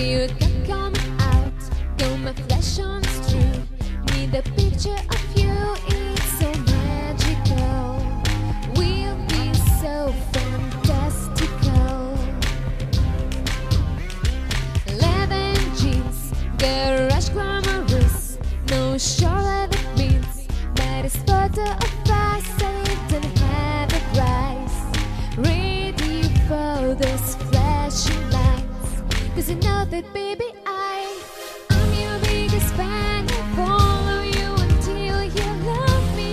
you got coming out, got my flesh on the street. Need a picture of you, it's so magical. We'll be so fantastical. Leather jeans, garage glamorous. No sure that it means that it's photo of us. I don't have a price. Ready for those flashing lights, 'cause you know that baby I'm your biggest fan. I follow you until you love me.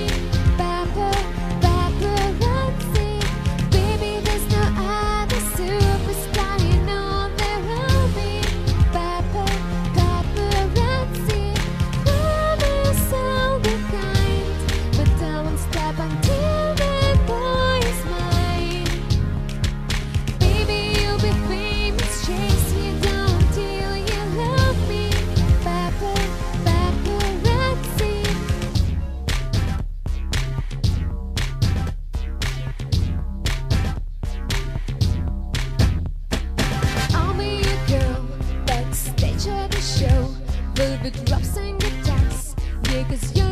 Paparazzi, baby there's no other superstar. You know there will be. Paparazzi, promise I'll be kind, but I won't stop until that boy is mine. Baby you'll be famous, chase me down till you love me. Paparazzi. I'll be your girl, backstage at the show, velvet drops and guitars. Yeah, 'cause you're